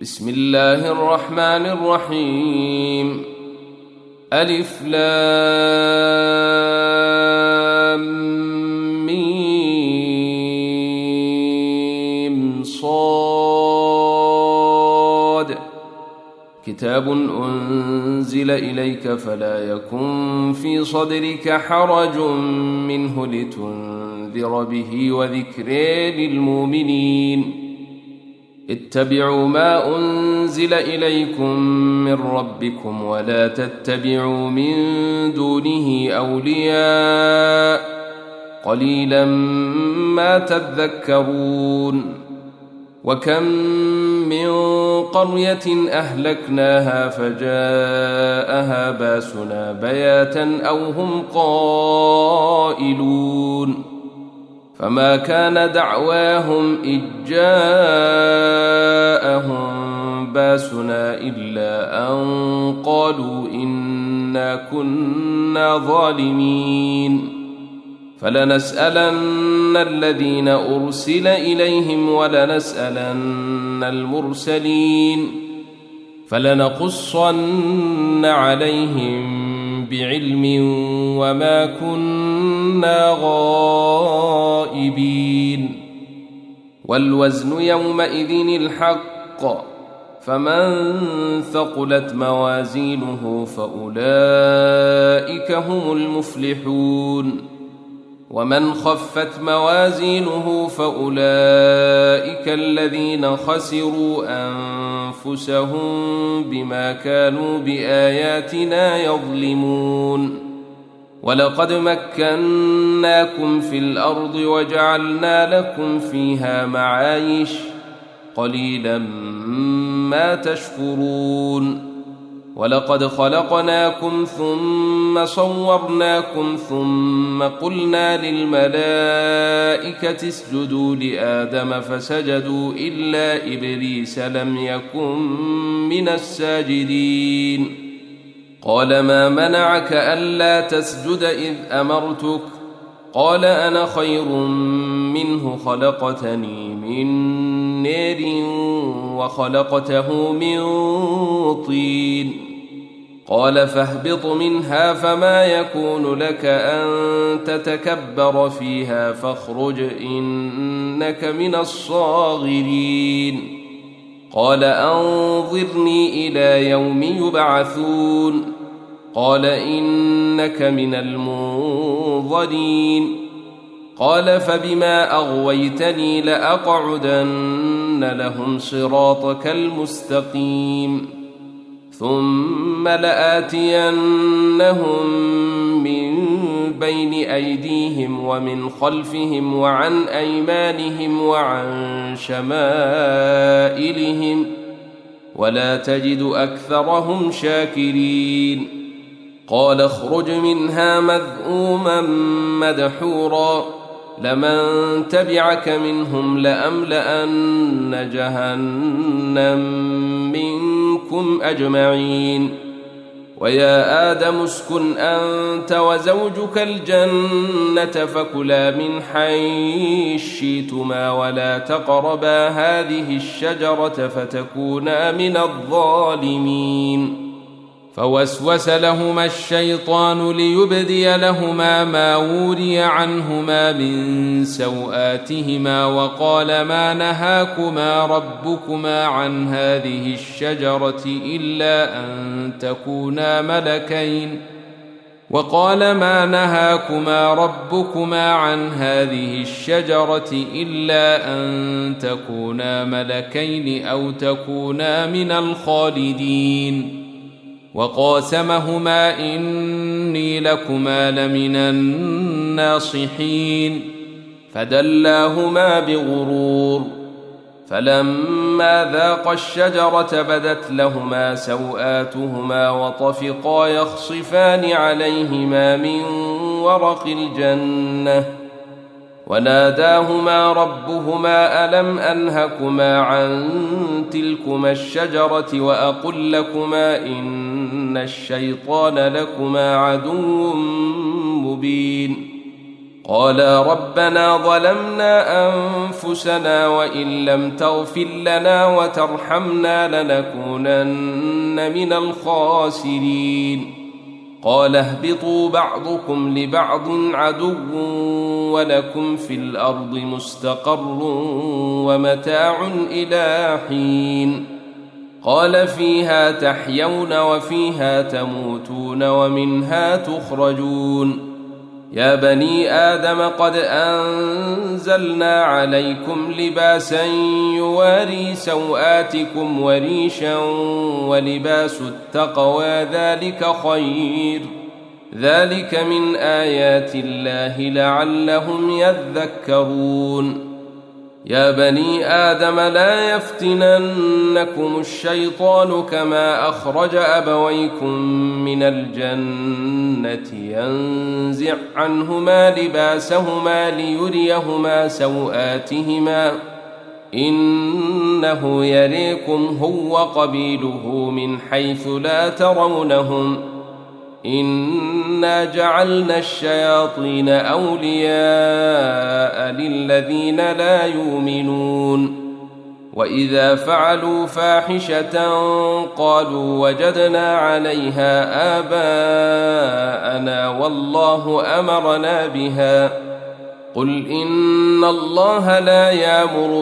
بسم الله الرحمن الرحيم. ألف لام ميم صاد. كتاب أنزل إليك فلا يكن في صدرك حرج منه لتنذر به وذكر للمؤمنين. اتبعوا ما أنزل إليكم من ربكم ولا تتبعوا من دونه أولياء قليلا ما تذكرون. وكم من قرية أهلكناها فجاءها باسنا بياتا أو هم قائلون. فما كان دعواهم إذ جاءهم باسنا إلا أن قالوا إنا كنا ظالمين. فلنسألن الذين أرسل إليهم ولنسألن المرسلين فلنقصن عليهم بعلم وما كنا غائبين. والوزن يومئذ الحق فمن ثقلت موازينه فأولئك هم المفلحون ومن خفت موازينه فأولئك الذين خسروا أنفسهم بما كانوا بآياتنا يظلمون. ولقد مكناكم في الأرض وجعلنا لكم فيها معايش قليلا ما تشكرون. ولقد خلقناكم ثم صورناكم ثم قلنا للملائكة اسجدوا لآدم فسجدوا إلا إبليس لم يكن من الساجدين. قال ما منعك ألا تسجد إذ أمرتك؟ قال أنا خير منه خلقتني من نار وخلقته من طين. قال فاهبط منها فما يكون لك أن تتكبر فيها فاخرج إنك من الصاغرين. قال أنظرني إلى يوم يبعثون. قال إنك من المنظرين. قال فبما أغويتني لأقعدن لهم صراطك المستقيم ثم لآتينهم من بين أيديهم ومن خلفهم وعن أيمانهم وعن شمائلهم ولا تجد أكثرهم شاكرين. قال اخرج منها مذءوما مدحورا لمن تبعك منهم لأملأن جهنم منكم أجمعين. ويا آدم اسكن أنت وزوجك الجنة فكلا من حيث شئتما ولا تقربا هذه الشجرة فتكونا من الظالمين. فوسوس لهما الشيطان ليبدي لهما ما وري عنهما من سوآتهما وقال ما نهاكما ربكما عن هذه الشجرة إلا أن تكونا ملكين أو تكونا من الخالدين. وقاسمهما إني لكما لمن الناصحين فدلاهما بغرور. فلما ذاقا الشجرة بدت لهما سوآتهما وطفقا يخصفان عليهما من ورق الجنة وناداهما ربهما ألم أنهكما عن تلكما الشجرة وأقل لكما إن الشيطان لكما عدو مبين. قالا ربنا ظلمنا أنفسنا وإن لم تغفر لنا وترحمنا لنكونن من الخاسرين قال اهبطوا بعضكم لبعض عدو ولكم في الأرض مستقر ومتاع إلى حين قال فيها تحيون وفيها تموتون ومنها تخرجون يا بني آدم قد أنزلنا عليكم لباسا يواري سوآتكم وريشا ولباس التقوى ذلك خير ذلك من آيات الله لعلهم يذكرون يا بني آدم لا يفتننكم الشيطان كما أخرج أبويكم من الجنة ينزع عنهما لباسهما ليريهما سوآتهما إنه يريكم هو قبيله من حيث لا ترونهم إنا جعلنا الشياطين أولياء للذين لا يؤمنون وإذا فعلوا فاحشة قالوا وجدنا عليها آباءنا والله أمرنا بها قل إن الله لا يأمر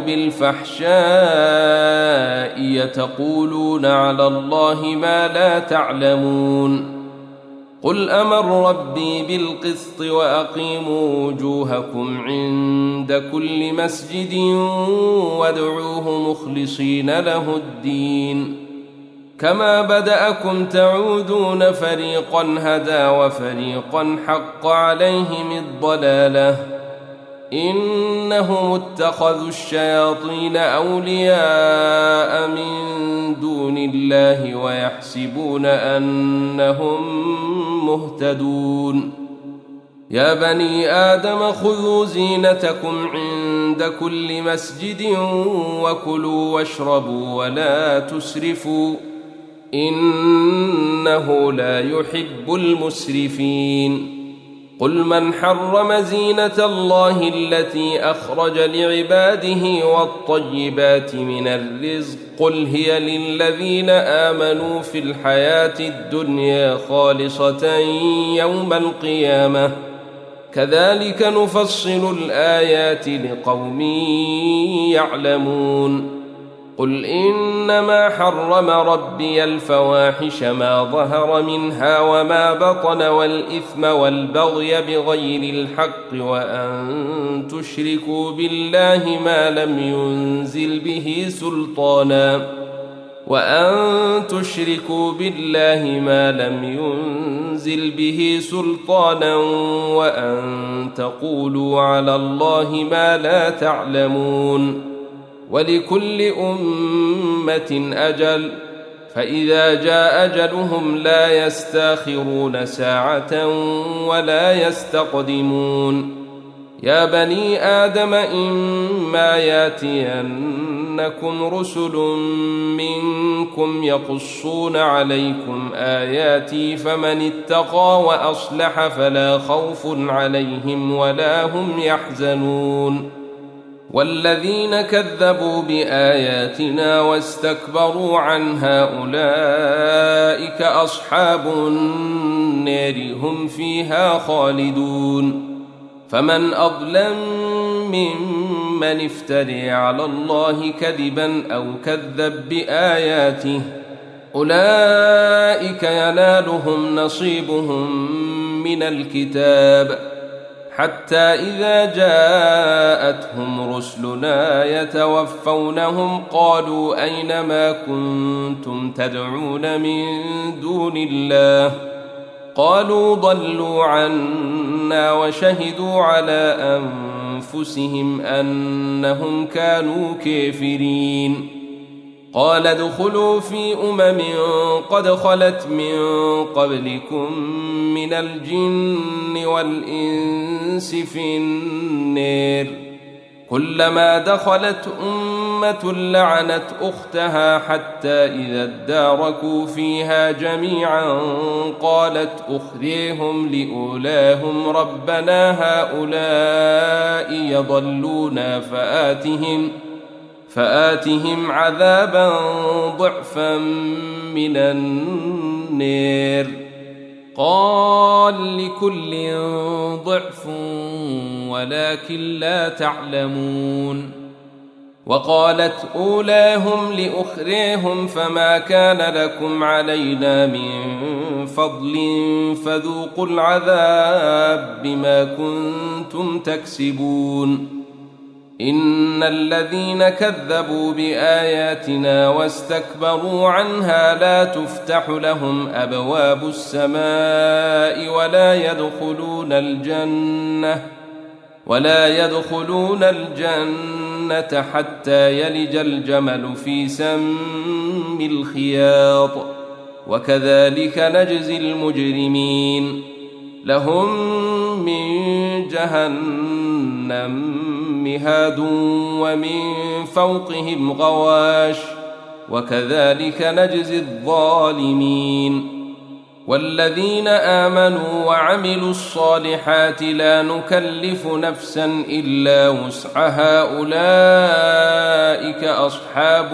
بالفحشاء يتقولون على الله ما لا تعلمون قل أمر ربي بالقسط وأقيموا وجوهكم عند كل مسجد وادعوه مخلصين له الدين كما بدأكم تعودون فريقا هدى وفريقا حق عليهم الضلالة إنهم اتخذوا الشياطين أولياء من دون الله ويحسبون أنهم مهتدون يا بني آدم خذوا زينتكم عند كل مسجد وكلوا واشربوا ولا تسرفوا إنه لا يحب المسرفين قل من حرم زينة الله التي أخرج لعباده والطيبات من الرزق قل هي للذين آمنوا في الحياة الدنيا خالصة يوم القيامة كذلك نفصل الآيات لقوم يعلمون قل إنما حرم ربي الفواحش ما ظهر منها وما بطن والإثم والبغي بغير الحق وأن تشركوا بالله ما لم ينزل به سلطانا وأن تقولوا على الله ما لا تعلمون ولكل أمة أجل فإذا جاء أجلهم لا يستاخرون ساعة ولا يستقدمون يا بني آدم إما ياتينكم رسل منكم يقصون عليكم آياتي فمن اتقى وأصلح فلا خوف عليهم ولا هم يحزنون والذين كذبوا بآياتنا واستكبروا عنها أولئك أصحاب النار هم فيها خالدون فمن أظلم ممن افتري على الله كذبا أو كذب بآياته أولئك ينالهم نصيبهم من الكتاب حتى إذا جاءتهم رسلنا يتوفونهم قالوا أين ما كنتم تدعون من دون الله قالوا ضلوا عنا وشهدوا على أنفسهم أنهم كانوا كافرين قال ادخلوا في قد خلت من قبلكم من الجن والإنس في النار كلما دخلت أمة لعنت أختها حتى إذا اداركوا فيها جميعا قالت أخريهم لأولاهم ربنا هؤلاء يضلونا فآتهم عذابا ضعفا من النار. قال لكل ضعف ولكن لا تعلمون. وقالت أولاهم لأخريهم فما كان لكم علينا من فضل فذوقوا العذاب بما كنتم تكسبون. إن الذين كذبوا بآياتنا واستكبروا عنها لا تفتح لهم أبواب السماء ولا يدخلون الجنة حتى يلج الجمل في سم الخياط وكذلك نجزي المجرمين. لهم من جهنم مهاد ومن فوقهم غواش وكذلك نجزي الظالمين. والذين آمنوا وعملوا الصالحات لا نكلف نفسا إلا وسعها أولئك أصحاب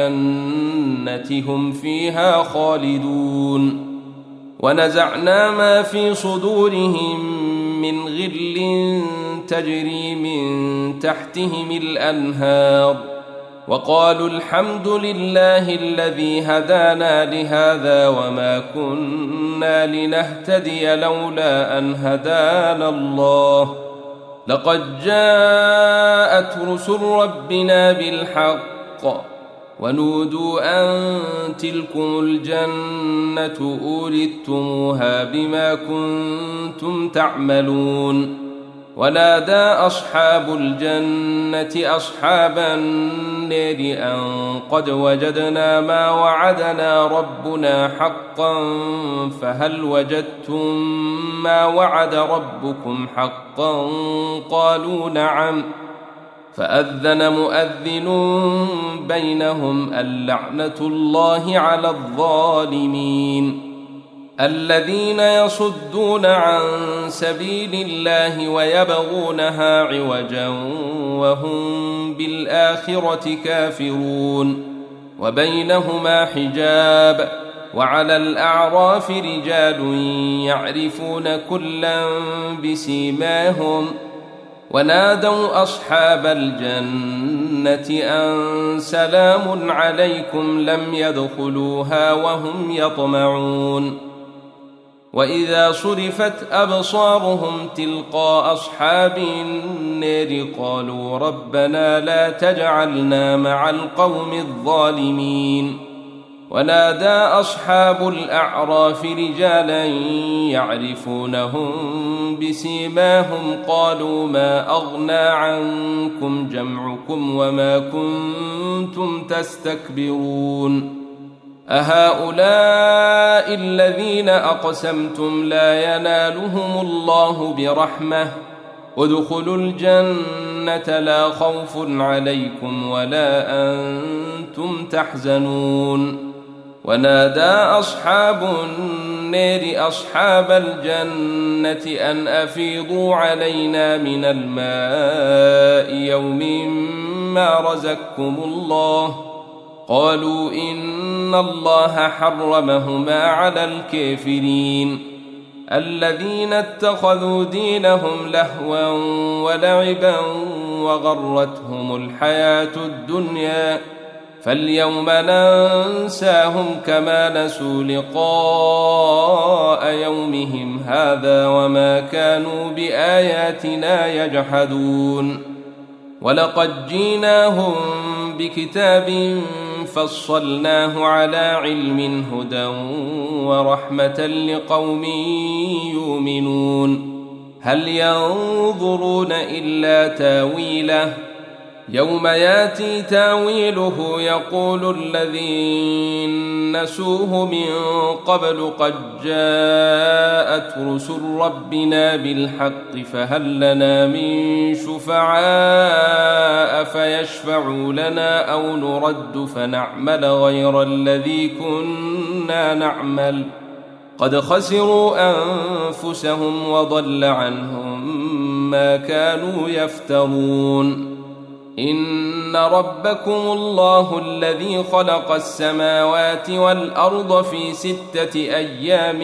الجنة هم فيها خالدون. ونزعنا ما في صدورهم من غل تجري من تحتهم الأنهار وقالوا الحمد لله الذي هدانا لهذا وما كنا لنهتدي لولا أن هدانا الله لقد جاءت رسل ربنا بالحق ونودوا أن تلكم الجنة أورثتموها بما كنتم تعملون. ونادى أصحاب الجنة أصحاب النار أن قد وجدنا ما وعدنا ربنا حقا فهل وجدتم ما وعد ربكم حقا قالوا نعم. فأذن مؤذن بينهم اللعنة الله على الظالمين. الذين يصدون عن سبيل الله ويبغونها عوجا وهم بالآخرة كافرون وبينهما حجاب. وعلى الأعراف رجال يعرفون كلا بسيماهم ونادوا أصحاب الجنة أن سلام عليكم لم يدخلوها وهم يطمعون. وإذا صرفت أبصارهم تلقاء أصحاب النار قالوا ربنا لا تجعلنا مع القوم الظالمين. ونادى أصحاب الأعراف رجالا يعرفونهم بسيماهم قالوا ما أغنى عنكم جمعكم وما كنتم تستكبرون أهؤلاء الذين أقسمتم لا ينالهم الله برحمة ادخلوا الجنة لا خوف عليكم ولا أنتم تحزنون. ونادى أصحاب النار أصحاب الجنة أن أفيضوا علينا من الماء يوم ما رزقكم الله قالوا إن الله حرمهما على الكافرين. الذين اتخذوا دينهم لهوا ولعبا وغرتهم الحياة الدنيا فاليوم ننساهم كما نسوا لقاء يومهم هذا وما كانوا بآياتنا يجحدون. ولقد جيناهم بكتاب فصلناه على علم هدى ورحمة لقوم يؤمنون. هل ينظرون إلا تاويله يوم ياتي تاويله يقول الذين نسوه من قبل قد جاءت رسل ربنا بالحق فهل لنا من شفعاء فيشفعوا لنا أو نرد فنعمل غير الذي كنا نعمل قد خسروا أنفسهم وضل عنهم ما كانوا يفترون. إن ربكم الله الذي خلق السماوات والأرض في 6 أيام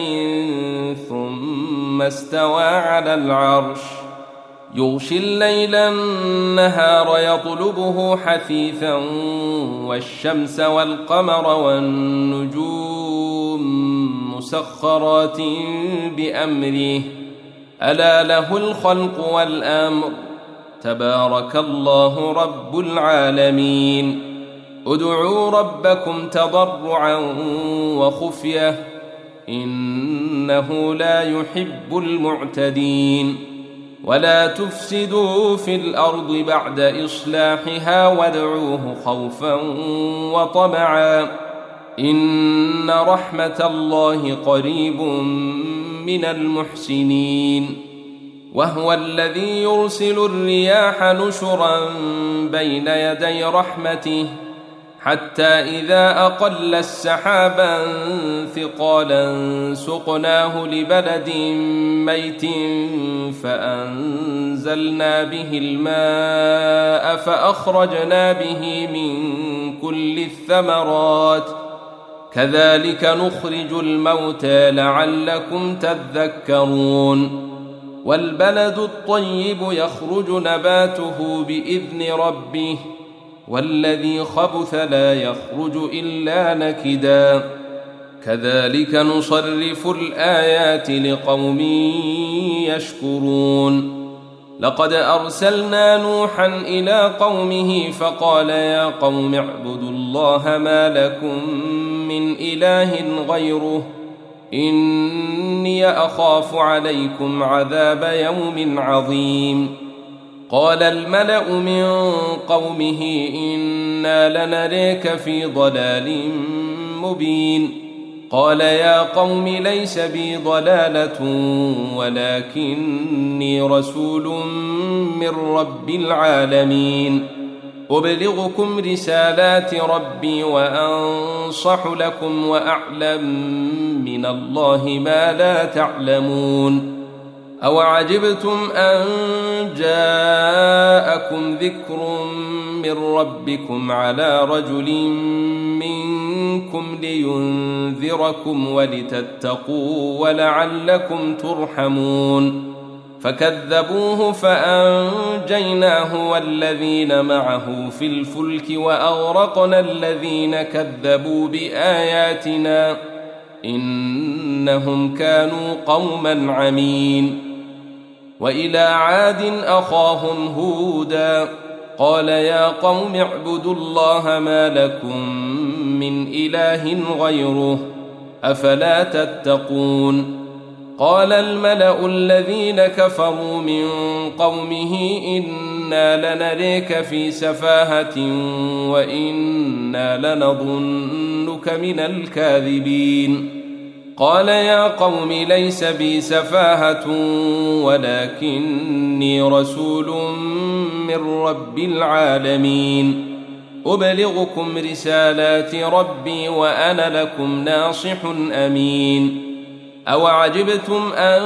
ثم استوى على العرش يغشي الليل النهار يطلبه حثيثا والشمس والقمر والنجوم مسخرات بأمره ألا له الخلق والأمر تبارك الله رب العالمين. ادعوا ربكم تضرعا وخفية إنه لا يحب المعتدين. ولا تفسدوا في الأرض بعد إصلاحها وادعوه خوفا وطمعا إن رحمة الله قريب من المحسنين. وهو الذي يرسل الرياح نشرا بين يدي رحمته حتى إذا أقل السحابا ثقالا سقناه لبلد ميت فأنزلنا به الماء فأخرجنا به من كل الثمرات كذلك نخرج الموتى لعلكم تذكرون. والبلد الطيب يخرج نباته بإذن ربه والذي خبث لا يخرج إلا نكدا كذلك نصرف الآيات لقوم يشكرون. لقد أرسلنا نوحا إلى قومه فقال يا قوم اعبدوا الله ما لكم من إله غيره إني أخاف عليكم عذاب يوم عظيم. قال الملأ من قومه إنا لنريك في ضلال مبين. قال يا قوم ليس بي ضلالة ولكني رسول من رب العالمين أبلغكم رسالات ربي وأنصح لكم وأعلم من الله ما لا تعلمون. أو عجبتم أن جاءكم ذكر من ربكم على رجل منكم لينذركم ولتتقوا ولعلكم ترحمون. فكذبوه فأنجيناه والذين معه في الفلك وأغرقنا الذين كذبوا بآياتنا إنهم كانوا قوما عمين. وإلى عاد أخاهم هودا قال يا قوم اعبدوا الله ما لكم من إله غيره أفلا تتقون. قال الملأ الذين كفروا من قومه إنا لنريك في سفاهة وإنا لنظنك من الكاذبين. قال يا قوم ليس بي سفاهة ولكني رسول من رب العالمين أبلغكم رسالات ربي وأنا لكم ناصح أمين. أو عجبتم أن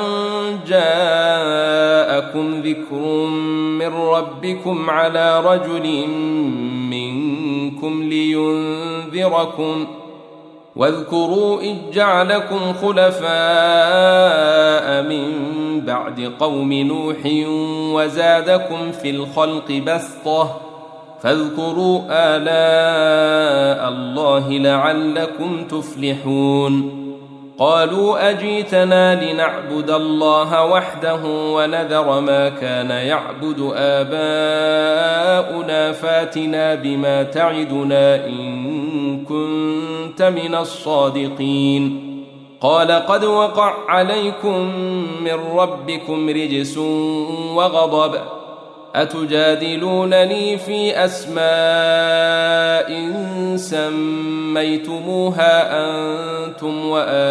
جاءكم ذكر من ربكم على رجل منكم لينذركم واذكروا إذ جعلكم خلفاء من بعد قوم نوح وزادكم في الخلق بسطة فاذكروا آلاء الله لعلكم تفلحون. قالوا أجيتنا لنعبد الله وحده ونذر ما كان يعبد آباؤنا فاتنا بما تعدنا إن كنت من الصادقين. قال قد وقع عليكم من ربكم رجس وغضب أتجادلونني في أسماء سميتموها أنتم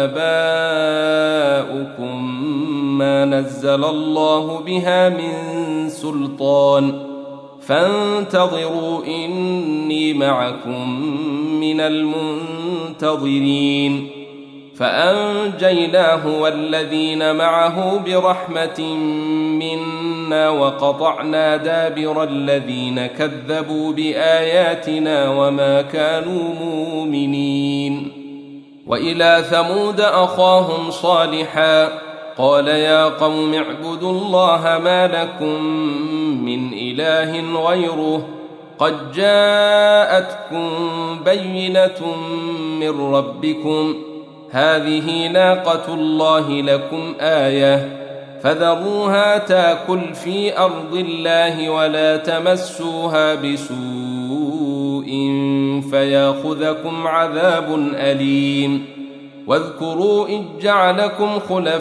وآباؤكم ما نزل الله بها من سلطان فانتظروا إني معكم من المنتظرين فأنجيناه والذين معه برحمة منا وقطعنا دابر الذين كذبوا بآياتنا وما كانوا مؤمنين وإلى ثمود أخاهم صالحا قال يا قوم اعبدوا الله ما لكم من إله غيره قد جاءتكم بينة من ربكم هذه ناقة الله لكم آية فذروها تاكل في أرض الله ولا تمسوها بسوء فياخذكم عذاب أليم واذكروا إذ جعلكم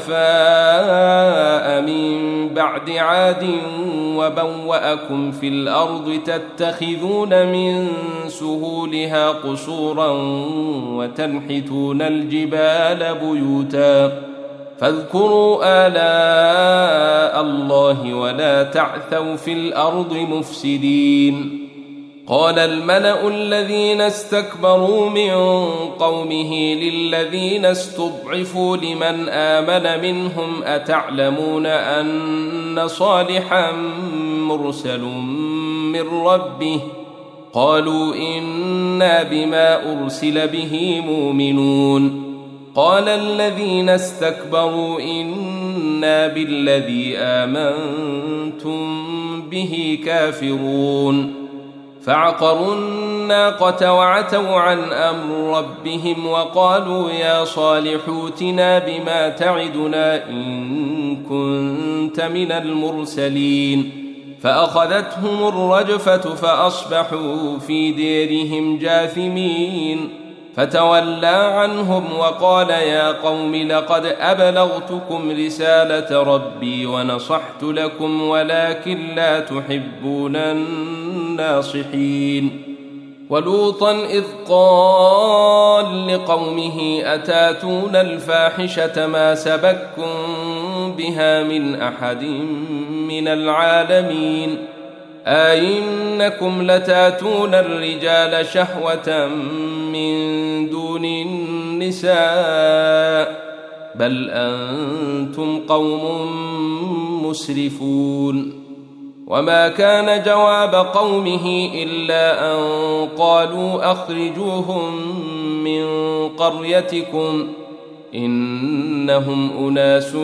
خلفاء من بعد عاد وبوأكم في الأرض تتخذون من سهولها قصورا وتنحتون الجبال بيوتا فاذكروا آلاء الله ولا تعثوا في الأرض مفسدين قال الملأ الذين استكبروا من قومه للذين استضعفوا لمن آمن منهم أتعلمون أن صالحا مرسل من ربه قالوا إنا بما أرسل به مؤمنون قال الذين استكبروا إنا بالذي آمنتم به كافرون فعقروا الناقة وعتوا عن أمر ربهم وقالوا يا صالح ائتنا بما تعدنا إن كنت من المرسلين فأخذتهم الرجفة فأصبحوا في ديرهم جاثمين فتولى عنهم وقال يا قوم لقد أبلغتكم رسالة ربي ونصحت لكم ولكن لا تحبون الناصحين ولوطا إذ قال لقومه أتاتون الفاحشة ما سبقكم بها من أحد من العالمين أئنكم لتاتون الرجال شهوة من دون النساء بل أنتم قوم مسرفون وما كان جواب قومه إلا أن قالوا أخرجوهم من قريتكم إنهم أناس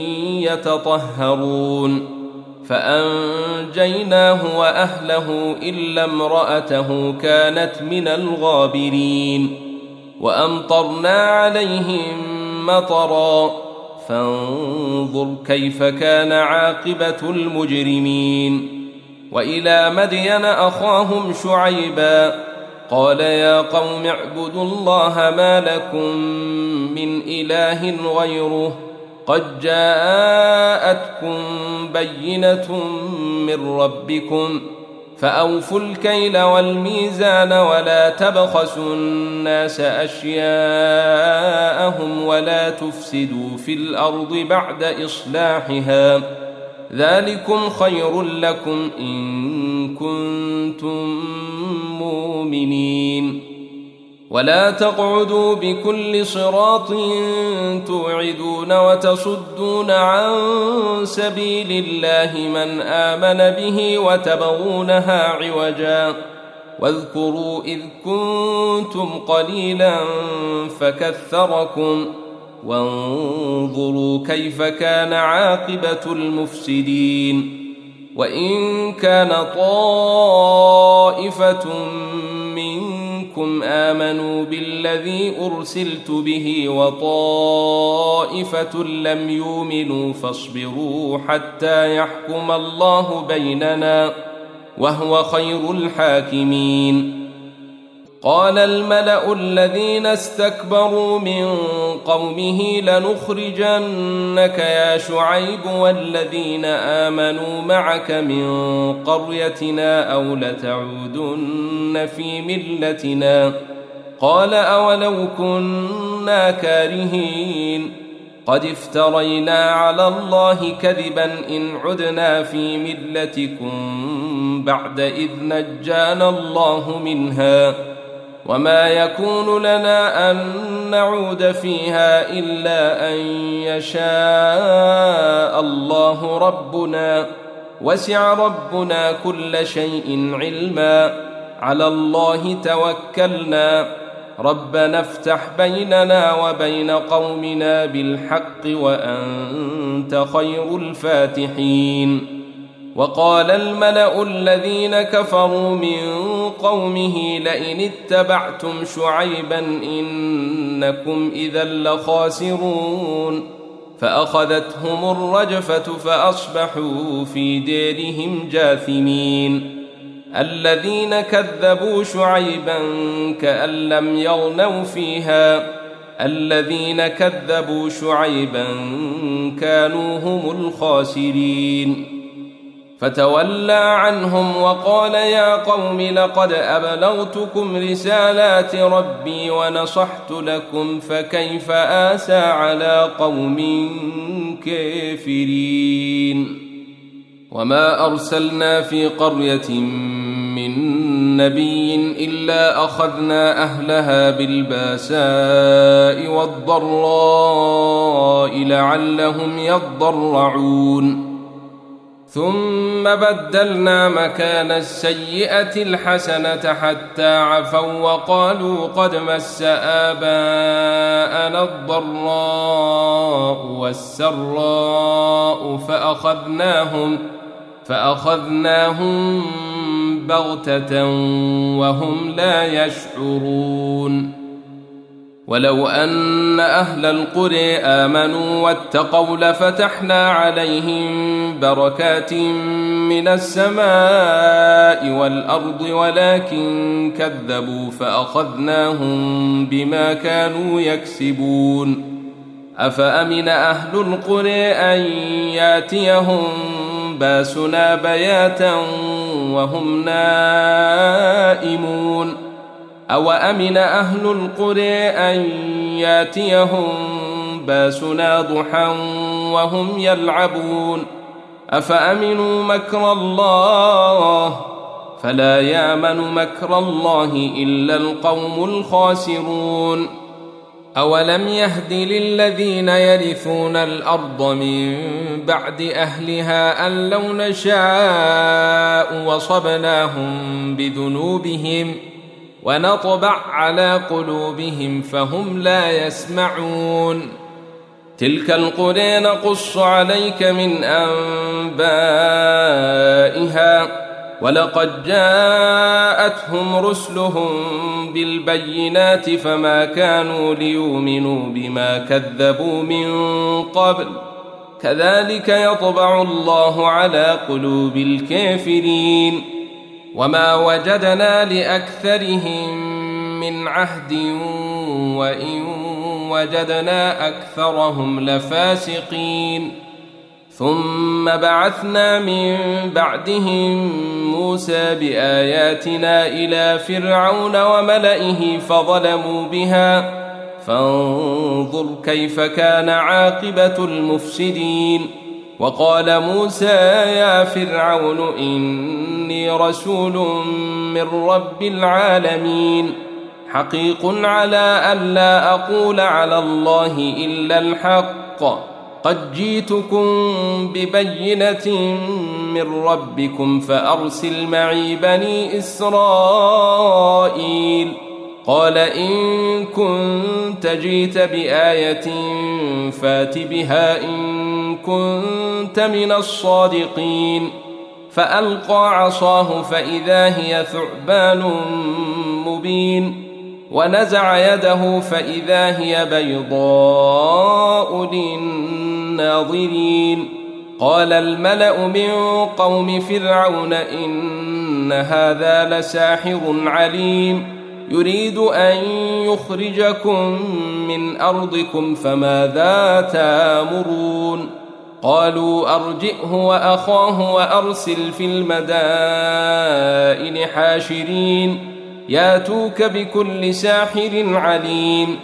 يتطهرون فأنجيناه وأهله إلا امرأته كانت من الغابرين وأمطرنا عليهم مطرا فانظر كيف كان عاقبة المجرمين وإلى مدين أخاهم شعيبا قال يا قوم اعبدوا الله ما لكم من إله غيره قد جاءتكم بينة من ربكم فأوفوا الكيل والميزان ولا تبخسوا الناس أشياءهم ولا تفسدوا في الأرض بعد إصلاحها ذلكم خير لكم إن كنتم مؤمنين ولا تقعدوا بكل صراط توعدون وتصدون عن سبيل الله من آمن به وتبغونها عوجا واذكروا إذ كنتم قليلا فكثركم وانظروا كيف كان عاقبة المفسدين وإن كان طائفة منكم آمنوا بالذي أرسلت به وطائفة لم يؤمنوا فاصبروا حتى يحكم الله بيننا وهو خير الحاكمين قال الملأ الذين استكبروا من قومه لنخرجنك يا شعيب والذين آمنوا معك من قريتنا أو لتعودن في ملتنا قال أولو كنا كارهين قد افترينا على الله كذبا إن عدنا في ملتكم بعد إذ نجانا الله منها وما يكون لنا أن نعود فيها إلا أن يشاء الله ربنا وسع ربنا كل شيء علما على الله توكلنا ربنا افتح بيننا وبين قومنا بالحق وأنت خير الفاتحين وقال الملأ الذين كفروا من قومه لئن اتبعتم شعيبا إنكم إذا لخاسرون فأخذتهم الرجفة فأصبحوا في ديرهم جاثمين الذين كذبوا شعيبا كأن لم يغنوا فيها الذين كذبوا شعيبا كانوا هم الخاسرين فتولى عنهم وقال يا قوم لقد أبلغتكم رسالات ربي ونصحت لكم فكيف آسى على قوم كافرين وما أرسلنا في قرية من نبي إلا أخذنا أهلها بالباساء والضراء لعلهم يضرعون ثم بدلنا مكان السيئة الحسنة حتى عفوا وقالوا قد مس آباءنا الضراء والسراء فأخذناهم بغتة وهم لا يشعرون ولو أن أهل القرى آمنوا واتقوا لفتحنا عليهم بركات من السماء والأرض ولكن كذبوا فأخذناهم بما كانوا يكسبون أفأمن أهل القرى أن ياتيهم باسنا بياتا وهم نائمون أو أمن أهل القرى أن ياتيهم باسنا ضحى وهم يلعبون أفأمنوا مكر الله فلا يأمن مكر الله إلا القوم الخاسرون أولم يهد للذين يرثون الأرض من بعد أهلها أن لو نشاء وصبناهم بذنوبهم ونطبع على قلوبهم فهم لا يسمعون تلك القرى نقص عليك من أنبائها ولقد جاءتهم رسلهم بالبينات فما كانوا ليؤمنوا بما كذبوا من قبل كذلك يطبع الله على قلوب الكافرين وما وجدنا لأكثرهم من عهد وإن وجدنا أكثرهم لفاسقين ثم بعثنا من بعدهم موسى بآياتنا إلى فرعون وملئه فظلموا بها فانظر كيف كان عاقبة المفسدين وقال موسى يا فرعون إني رسول من رب العالمين حقيق على ألا أقول على الله إلا الحق قد جئتكم ببينة من ربكم فأرسل معي بني إسرائيل قال إن كنت جئت بآية فات بها إن كنت من الصادقين فألقى عصاه فإذا هي ثعبان مبين ونزع يده فإذا هي بيضاء للناظرين قال الملأ من قوم فرعون إن هذا لساحر عليم يريد أن يخرجكم من أرضكم فماذا تأمرون قالوا أرجئه وأخاه وأرسل في المدائن حاشرين ياتوك بكل ساحر عليم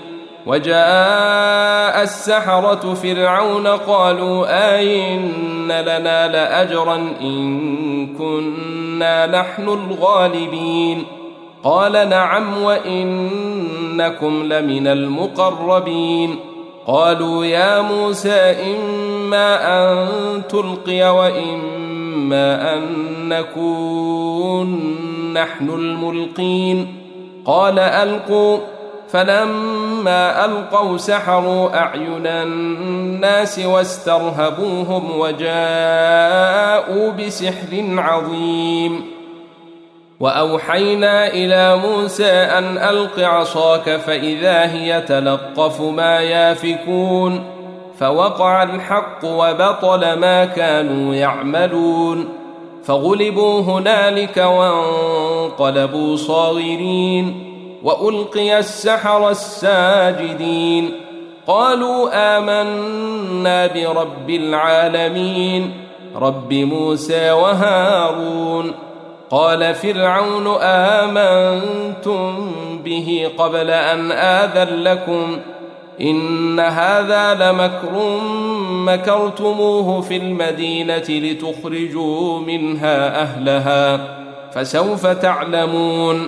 وجاء السحرة فرعون قالوا أئن لنا لأجرا إن كنا نحن الغالبين قال نعم وإنكم لمن المقربين قالوا يا موسى إما أن تلقي وإما أن نكون نحن الملقين قال ألقوا فلما ألقوا سحروا أعين الناس واسترهبوهم وجاءوا بسحر عظيم وأوحينا إلى موسى أن ألق عصاك فإذا هي تلقف ما يافكون فوقع الحق وبطل ما كانوا يعملون فغلبوا هنالك وانقلبوا صاغرين وألقي السحرة الساجدين قالوا آمنا برب العالمين رب موسى وهارون قال فرعون آمنتم به قبل أن آذن لكم إن هذا لمكر مكرتموه في المدينة لتخرجوا منها أهلها فسوف تعلمون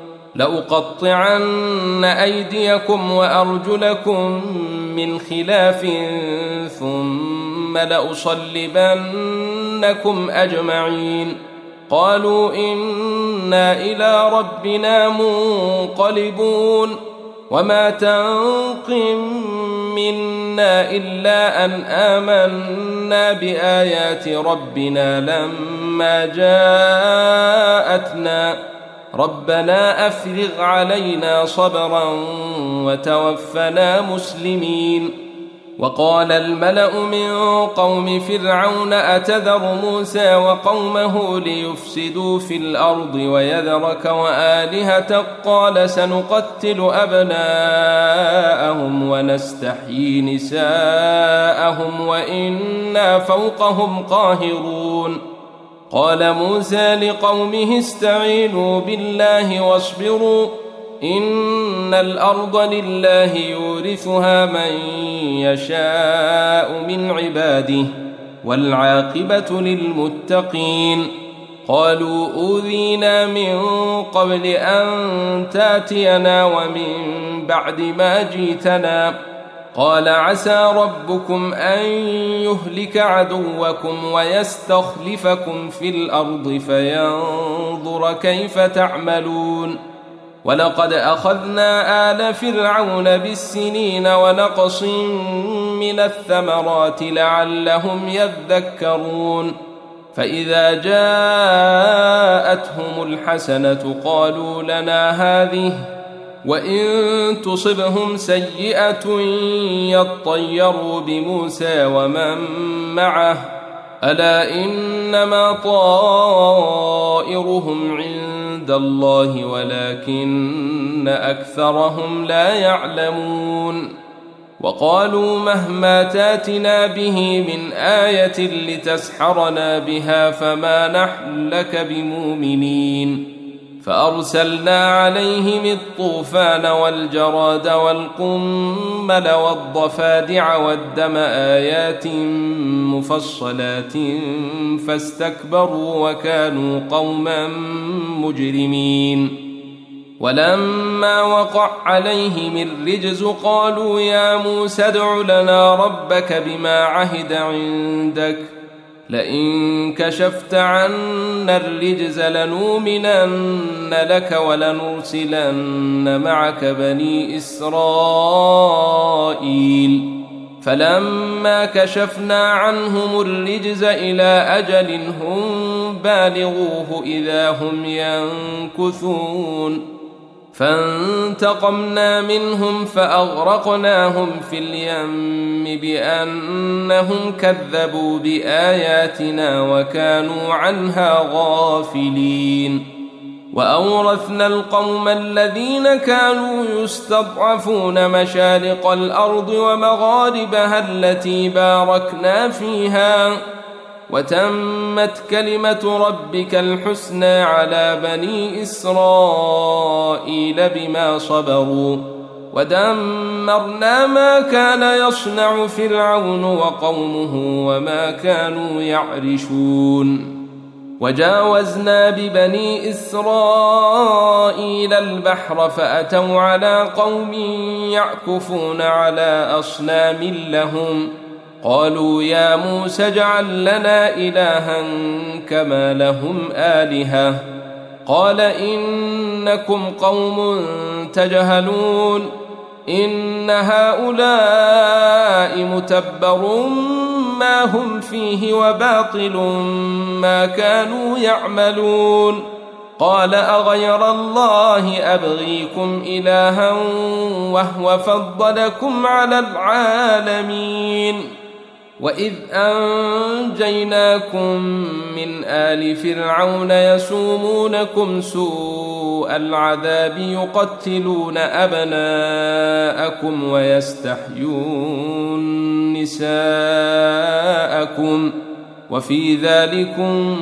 لأقطعن أيديكم وأرجلكم من خلاف ثم لأصلبنكم أجمعين قالوا إنا إلى ربنا منقلبون وما تنقم منا إلا أن آمنا بآيات ربنا لما جاءتنا ربنا أفرغ علينا صبرا وتوفنا مسلمين وقال الملأ من قوم فرعون أتذر موسى وقومه ليفسدوا في الأرض ويذرك وآلهتك قال سنقتل أبناءهم ونستحيي نساءهم وإنا فوقهم قاهرون قال موسى لقومه استعينوا بالله واصبروا إن الأرض لله يورثها من يشاء من عباده والعاقبة للمتقين قالوا أوذينا من قبل أن تاتينا ومن بعد ما جيتنا قال عسى ربكم أن يهلك عدوكم ويستخلفكم في الأرض فينظر كيف تعملون ولقد أخذنا آل فرعون بالسنين ونقص من الثمرات لعلهم يذكرون فإذا جاءتهم الحسنة قالوا لنا هذه وإن تصبهم سيئة يطيروا بموسى ومن معه ألا إنما طائرهم عند الله ولكن أكثرهم لا يعلمون وقالوا مهما تاتنا به من آية لتسحرنا بها فما نحن لك بمؤمنين فأرسلنا عليهم الطوفان والجراد والقمل والضفادع والدم آيات مفصلات فاستكبروا وكانوا قوما مجرمين ولما وقع عليهم الرجز قالوا يا موسى ادع لنا ربك بما عهد عندك لئن كشفت عنا الرجز لنؤمنن لك ولنرسلن معك بني إسرائيل فلما كشفنا عنهم الرجز إلى أجل هم بالغوه إذا هم ينكثون فانتقمنا منهم فأغرقناهم في اليم بأنهم كذبوا بآياتنا وكانوا عنها غافلين وأورثنا القوم الذين كانوا يستضعفون مشارق الأرض ومغاربها التي باركنا فيها وتمت كلمة ربك الحسنى على بني إسرائيل بما صبروا ودمرنا ما كان يصنع فرعون وقومه وما كانوا يعرشون وجاوزنا ببني إسرائيل البحر فأتوا على قوم يعكفون على أصنام لهم قالوا يا موسى اجعل لنا إلها كما لهم آلهة قال إنكم قوم تجهلون إن هؤلاء متبر ما هم فيه وباطل ما كانوا يعملون قال أغير الله أبغيكم إلها وهو فضلكم على العالمين وإذ أنجيناكم من آل فرعون يسومونكم سوء العذاب يقتلون أبناءكم ويستحيون نساءكم وفي ذلكم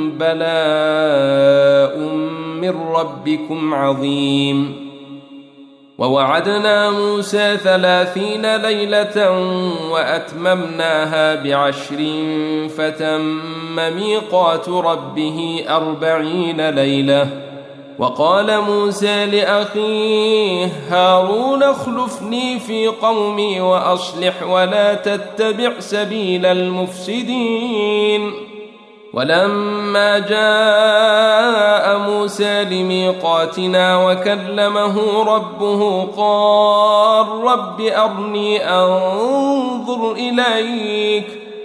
بلاء من ربكم عظيم ووعدنا موسى 30 ليلة وأتممناها ب10 فتم ميقات ربه 40 ليلة وقال موسى لأخيه هارون اخلفني في قومي وأصلح ولا تتبع سبيل المفسدين ولما جاء موسى لميقاتنا وكلمه ربه قال رب أرني أنظر إليك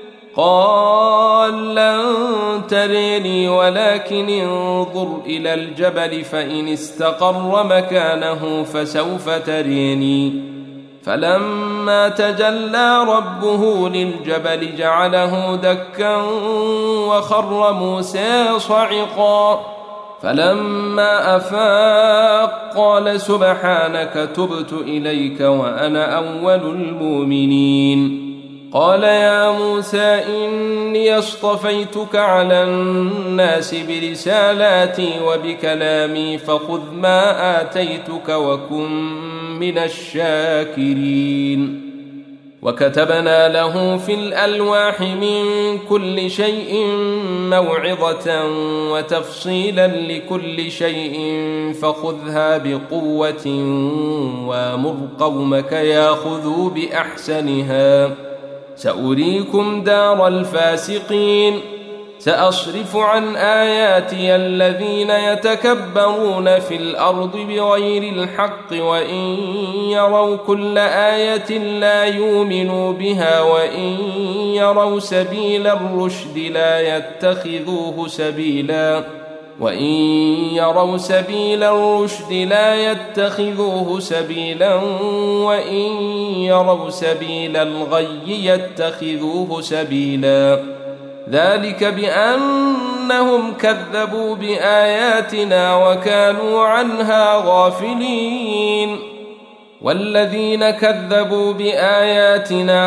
قال لن تريني ولكن انظر إلى الجبل فإن استقر مكانه فسوف تريني فلما تجلى ربه للجبل جعله دكا وخر موسى صعقا فلما أفاق قال سبحانك تبت إليك وأنا أول المؤمنين قال يا موسى إني اصطفيتك على الناس برسالاتي وبكلامي فخذ ما آتيتك وكن من الشاكرين وكتبنا له في الألواح من كل شيء موعظة وتفصيلا لكل شيء فخذها بقوة وامر قومك ياخذوا بأحسنها سأريكم دار الفاسقين سأصرف عن آياتي الذين يتكبرون في الأرض بغير الحق وإن يروا كل آية لا يؤمنوا بها وإن يروا سبيل الرشد لا يتخذوه سبيلا وإن يروا سبيل الرشد لا يتخذوه سبيلا وإن يروا سبيل الغي يتخذوه سبيلا ذلك بأنهم كذبوا بآياتنا وكانوا عنها غافلين والذين كذبوا بآياتنا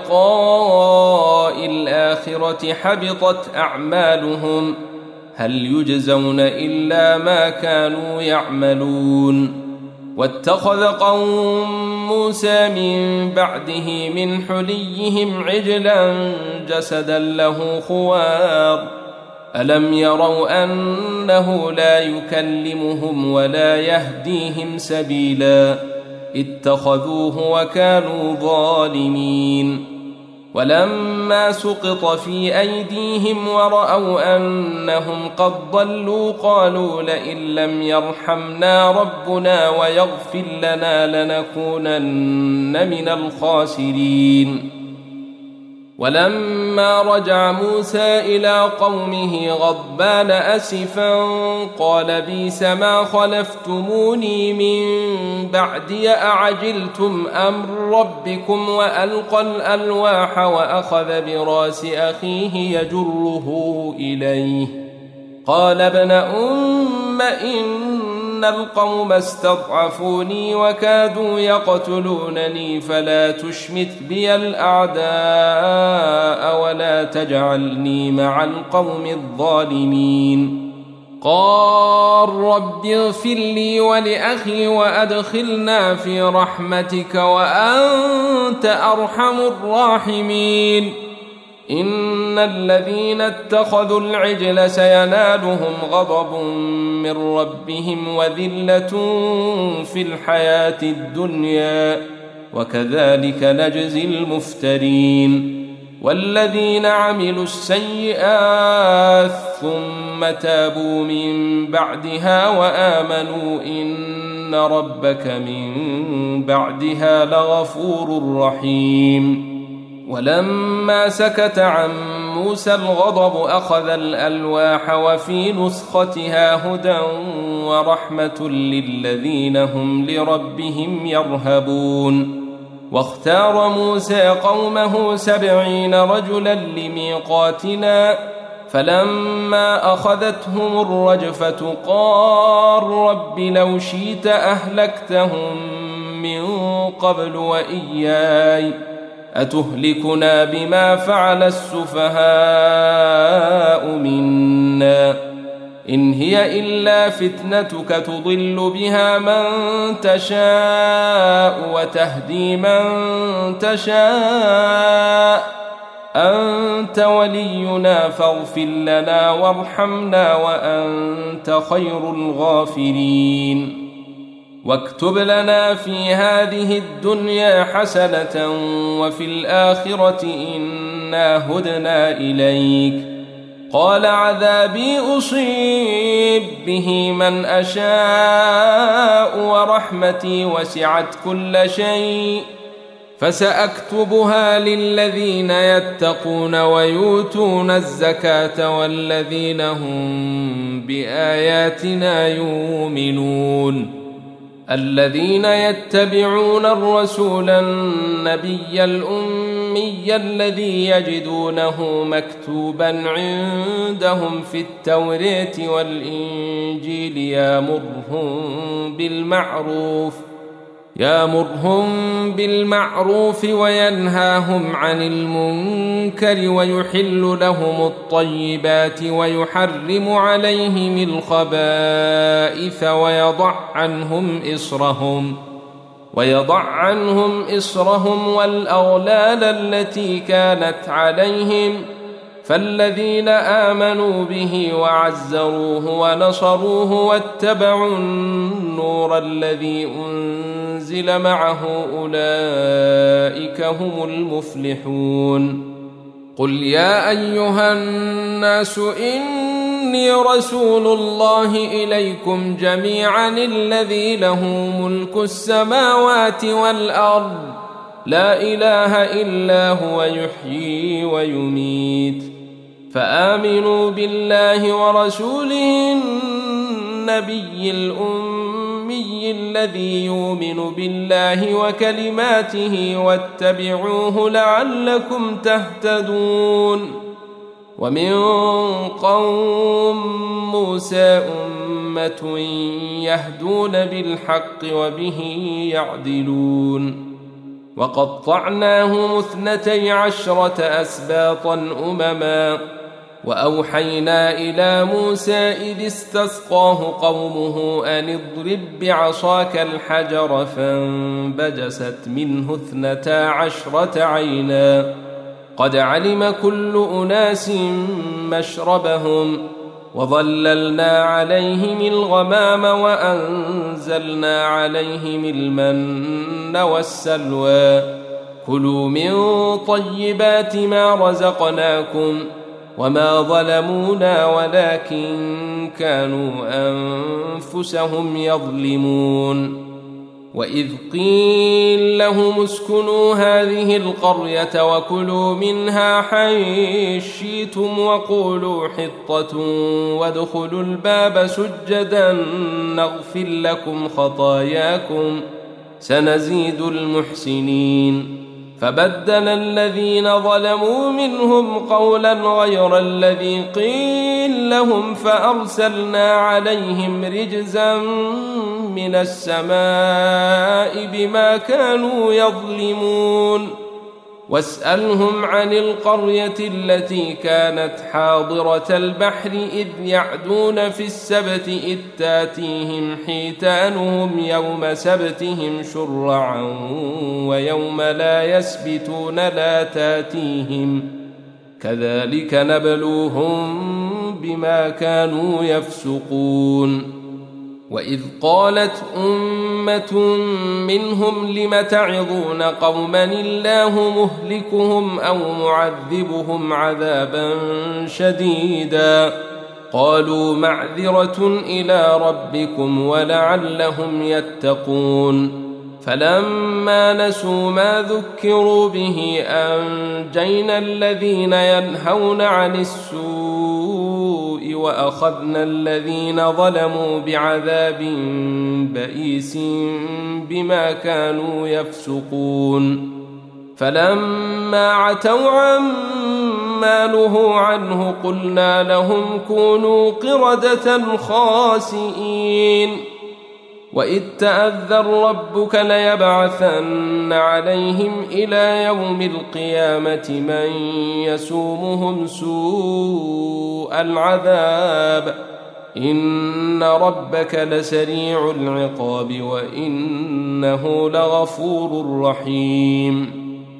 ولقاء الآخرة حبطت أعمالهم هل يجزون إلا ما كانوا يعملون واتخذ قوم موسى من بعده من حليهم عجلا جسدا له خوار ألم يروا أنه لا يكلمهم ولا يهديهم سبيلا اتخذوه وكانوا ظالمين ولما سقط في أيديهم ورأوا أنهم قد ضلوا قالوا لئن لم يرحمنا ربنا ويغفر لنا لنكونن من الخاسرين ولما رجع موسى إلى قومه غضبان أسفا قال بئس ما خلفتموني من بعدي أعجلتم أمر ربكم وألقى الألواح وأخذ براس أخيه يجره إليه قال ابن أم إن القوم استضعفوني وكادوا يقتلونني فلا تشمت بي الأعداء ولا تجعلني مع القوم الظالمين. قال رب اغفر لي ولأخي وأدخلنا في رحمتك وأنت أرحم الراحمين. إن الذين اتخذوا العجل سينالهم غضب من ربهم وذلة في الحياة الدنيا وكذلك نجزي المفترين. والذين عملوا السيئات ثم تابوا من بعدها وآمنوا إن ربك من بعدها لغفور رحيم. ولما سكت عن موسى الغضب أخذ الألواح وفي نسختها هدى ورحمة للذين هم لربهم يرهبون. واختار موسى قومه 70 رجلا لميقاتنا فلما أخذتهم الرجفة قال رب لو شئت أهلكتهم من قبل وإياي أتهلكنا بما فعل السفهاء منا إن هي إلا فتنتك تضل بها من تشاء وتهدي من تشاء أنت ولينا فاغفر لنا وارحمنا وأنت خير الغافرين. واكتب لنا في هذه الدنيا حسنة وفي الآخرة إنا هدنا إليك. قال عذابي أصيب به من أشاء ورحمتي وسعت كل شيء فسأكتبها للذين يتقون ويؤتون الزكاة والذين هم بآياتنا يؤمنون. الذين يتبعون الرسول النبي الأمي الذي يجدونه مكتوبا عندهم في التوراة والإنجيل يأمرهم بالمعروف وينهاهم عن المنكر ويحل لهم الطيبات ويحرم عليهم الخبائث ويضع عنهم إصرهم والأغلال التي كانت عليهم. فالذين آمنوا به وعزروه ونصروه واتبعوا النور الذي أنزل معه أولئك هم المفلحون. قل يا أيها الناس إني رسول الله إليكم جميعا الذي له ملك السماوات والأرض لا إله إلا هو يحيي ويميت. فآمنوا بالله ورسوله النبي الأمي الذي يؤمن بالله وكلماته واتبعوه لعلكم تهتدون. ومن قوم موسى أمة يهدون بالحق وبه يعدلون. وقطعناهم 12 أسباطا أمما وأوحينا إلى موسى إذ استسقاه قومه أن اضرب بعصاك الحجر فانبجست منه 12 عينا قد علم كل أناس مشربهم وظللنا عليهم الغمام وأنزلنا عليهم المن والسلوى كلوا من طيبات ما رزقناكم وما ظلمونا ولكن كانوا أنفسهم يظلمون. وإذ قيل لهم اسكنوا هذه القرية وكلوا منها حيث شئتم وقولوا حطة وادخلوا الباب سجدا نغفر لكم خطاياكم سنزيد المحسنين. فبدل الذين ظلموا منهم قولا غير الذي قيل لهم فأرسلنا عليهم رجزا من السماء بما كانوا يظلمون واسألهم عن القرية التي كانت حاضرة البحر إذ يعدون في السبت إذ تاتيهم حيتانهم يوم سبتهم شرعا ويوم لا يسبتون لا تاتيهم كذلك نبلوهم بما كانوا يفسقون وإذ قالت أمة منهم لم تعظون قوما الله مهلكهم أو معذبهم عذابا شديدا قالوا معذرة إلى ربكم ولعلهم يتقون فلما نسوا ما ذكروا به أنجينا الذين ينهون عن السوء وأخذنا الذين ظلموا بعذاب بئيس بما كانوا يفسقون فلما عتوا عما نهوا عنه قلنا لهم كونوا قردة خاسئين وإذ تأذن ربك ليبعثن عليهم إلى يوم القيامة من يسومهم سوء العذاب إن ربك لسريع العقاب وإنه لغفور رحيم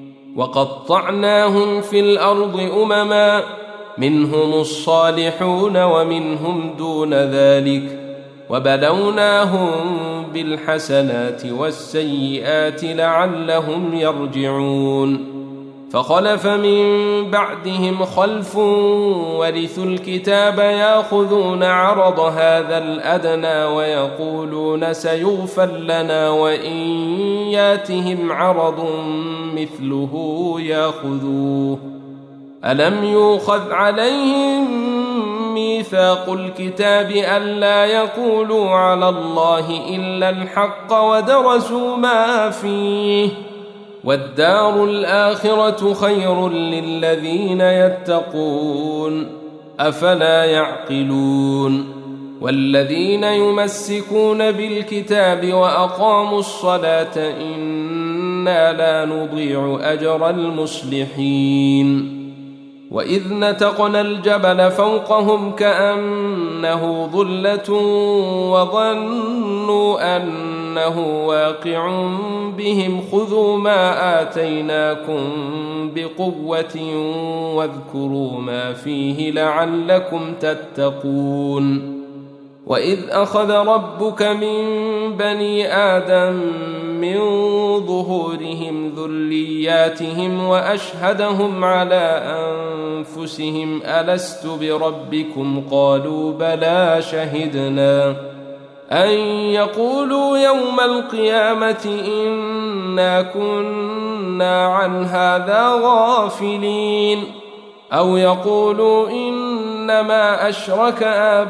وقطعناهم في الأرض أمما منهم الصالحون ومنهم دون ذلك وبلوناهم بالحسنات والسيئات لعلهم يرجعون فخلف من بعدهم خلف ورثوا الكتاب ياخذون عرض هذا الأدنى ويقولون سيغفر لنا وإن ياتهم عرض مثله ياخذوه ألم يؤخذ عليهم ميثاق الكتاب ألا يقولوا على الله إلا الحق ودرسوا ما فيه والدار الآخرة خير للذين يتقون أفلا يعقلون والذين يمسكون بالكتاب وأقاموا الصلاة إنا لا نضيع أجر المصلحين وإذ نتقنا الجبل فوقهم كأنه ظلة وظنوا أنه واقع بهم خذوا ما آتيناكم بقوة واذكروا ما فيه لعلكم تتقون وإذ أخذ ربك من بني آدم من ظهورهم ذرياتهم وأشهدهم على أنفسهم ألست بربكم قالوا بلى شهدنا أن يقولوا يوم القيامة إنا كنا عن هذا غافلين أو يقولوا إنما أشرك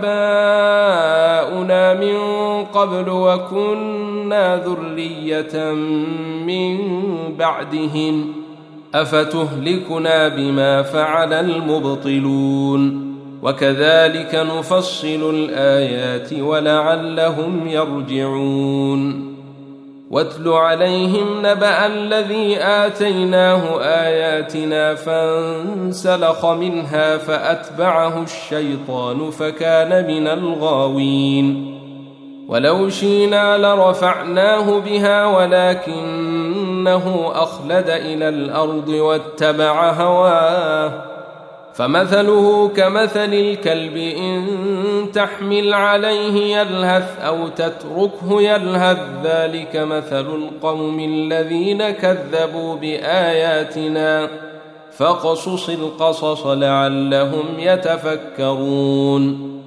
آباؤنا من قبل وكنا ذرية من بعدهم أفتهلكنا بما فعل المبطلون وكذلك نفصل الآيات ولعلهم يرجعون واتل عليهم نبأ الذي آتيناه آياتنا فانسلخ منها فأتبعه الشيطان فكان من الغاوين ولو شئنا لرفعناه بها ولكنه أخلد إلى الأرض واتبع هواه فمثله كمثل الكلب إن تحمل عليه يلهث أو تتركه يلهث ذلك مثل القوم الذين كذبوا بآياتنا فاقصص القصص لعلهم يتفكرون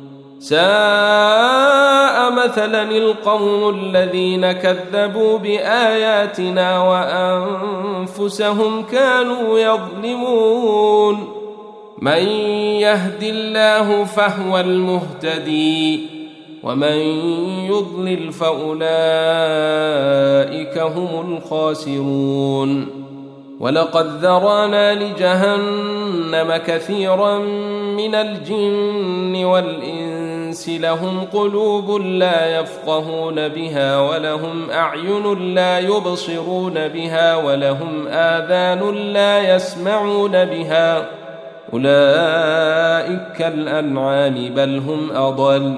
ساء مثلا القوم الذين كذبوا بآياتنا وأنفسهم كانوا يظلمون من يهد الله فهو المهتدي ومن يضلل فأولئك هم الخاسرون ولقد ذرانا لجهنم كثيرا من الجن والإنس لهم قلوب لا يفقهون بها ولهم أعين لا يبصرون بها ولهم آذان لا يسمعون بها أولئك كالأنعام بل هم أضل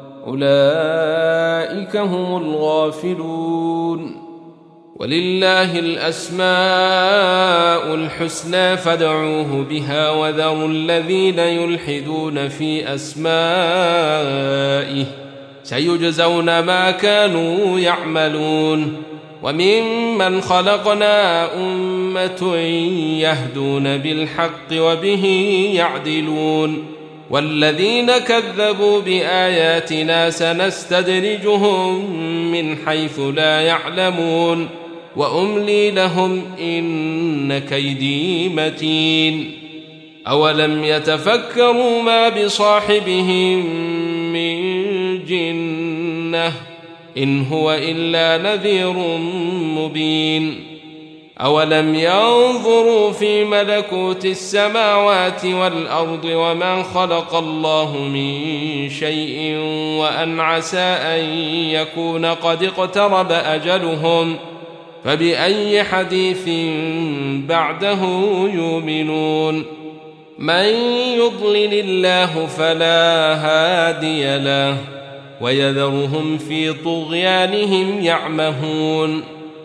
أولئك هم الغافلون ولله الأسماء الحسنى فادعوه بها وذروا الذين يلحدون في أسمائه سيجزون ما كانوا يعملون وممن خلقنا أمة يهدون بالحق وبه يعدلون والذين كذبوا بآياتنا سنستدرجهم من حيث لا يعلمون وأملي لهم إن كيدي متين أولم يتفكروا ما بصاحبهم من جنة إن هو إلا نذير مبين أولم ينظروا في ملكوت السماوات والأرض وما خلق الله من شيء وأن عسى أن يكون قد اقترب أجلهم فبأي حديث بعده يؤمنون من يضلل الله فلا هادي له ويذرهم في طغيانهم يعمهون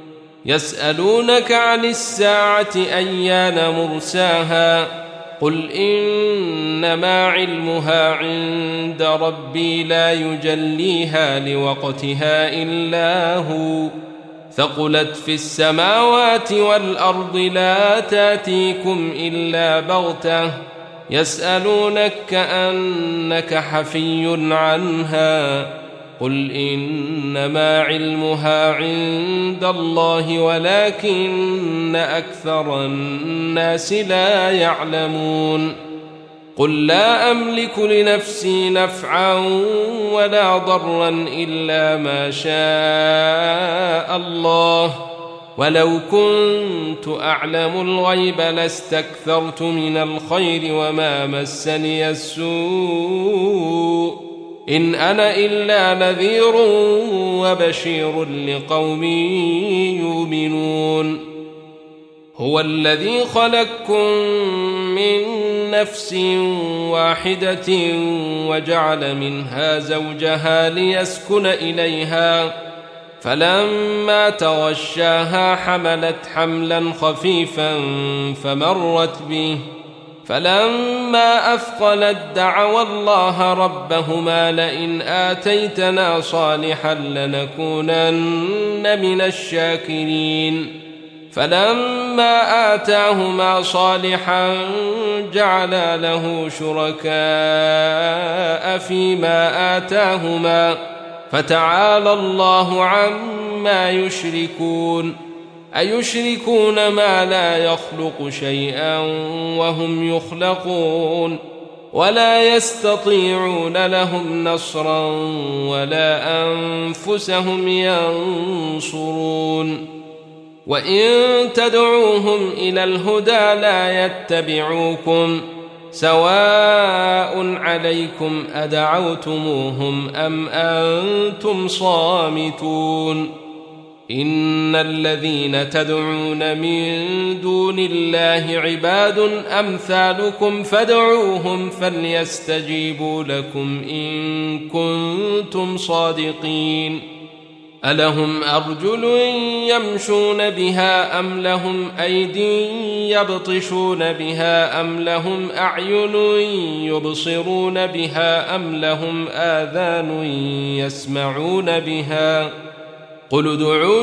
يسألونك عن الساعة أيان مرساها قل إنما علمها عند ربي لا يجليها لوقتها إلا هو ثقلت في السماوات والأرض لا تاتيكم إلا بغتة يسألونك كأنك حفي عنها قل إنما علمها عند الله ولكن أكثر الناس لا يعلمون قل لا أملك لنفسي نفعا ولا ضرا إلا ما شاء الله ولو كنت أعلم الغيب لاستكثرت من الخير وما مسني السوء إن أنا إلا نذير وبشير لقوم يؤمنون هو الذي خلقكم من نفس واحدة وجعل منها زوجها ليسكن إليها فلما تغشاها حملت حملا خفيفا فمرت به فلما أثقلت دعوا الله ربهما لئن آتيتنا صالحا لنكونن من الشاكرين فلما آتاهما صالحا جعلا له شركاء فيما آتاهما فتعالى الله عما يشركون أيشركون ما لا يخلق شيئا وهم يخلقون ولا يستطيعون لهم نصرا ولا أنفسهم ينصرون وإن تدعوهم إلى الهدى لا يتبعوكم سواء عليكم أدعوتموهم أم أنتم صامتون إن الذين تدعون من دون الله عباد أمثالكم فادعوهم فليستجيبوا لكم إن كنتم صادقين ألهم أرجل يمشون بها أم لهم أيدي يبطشون بها أم لهم أعين يبصرون بها أم لهم آذان يسمعون بها قل ادعوا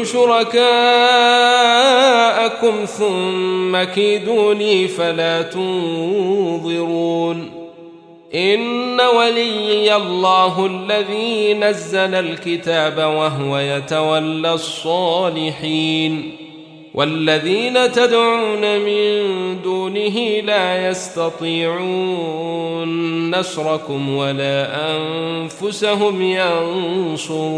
شركاءكم ثم كيدوني فلا تنظرون إن وليي الله الذي نزل الكتاب وهو يتولى الصالحين والذين تدعون من دونه لا يستطيعون نصركم ولا أنفسهم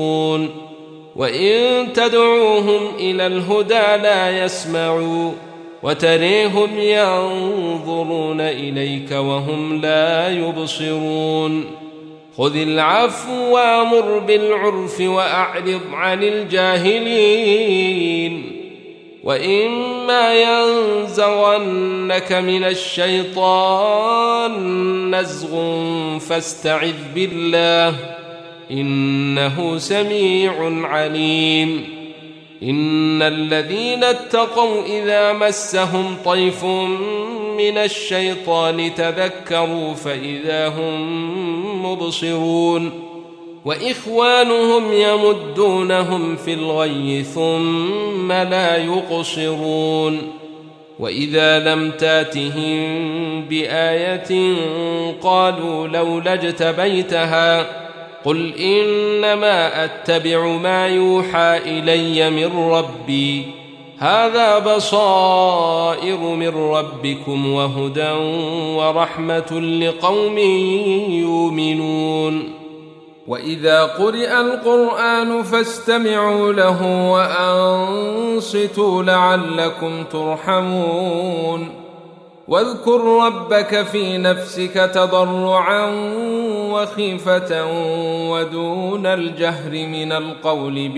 ينصرون وإن تدعوهم إلى الهدى لا يسمعوا وتريهم ينظرون إليك وهم لا يبصرون خذ العفو وأمر بالعرف وأعرض عن الجاهلين وإما ينزغنك من الشيطان نزغ فاستعذ بالله إنه سميع عليم إن الذين اتقوا إذا مسهم طيف من الشيطان تذكروا فإذا هم مبصرون وإخوانهم يمدونهم في الغي ثم لا يقصرون وإذا لم تاتهم بآية قالوا لولا اجتبيتها قل إنما أتبع ما يوحى إلي من ربي هذا بصائر من ربكم وهدى ورحمة لقوم يؤمنون وإذا قرئ القرآن فاستمعوا له وأنصتوا لعلكم ترحمون واذكر ربك في نفسك تضرعا وخيفة ودون الجهر من القول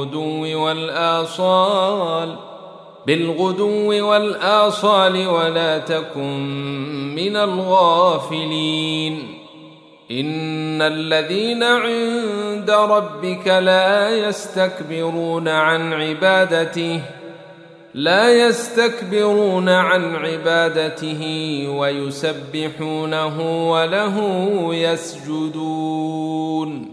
بالغدو والآصال ولا تكن من الغافلين إن الذين عند ربك لا يستكبرون عن عبادته ويسبحونه وله يسجدون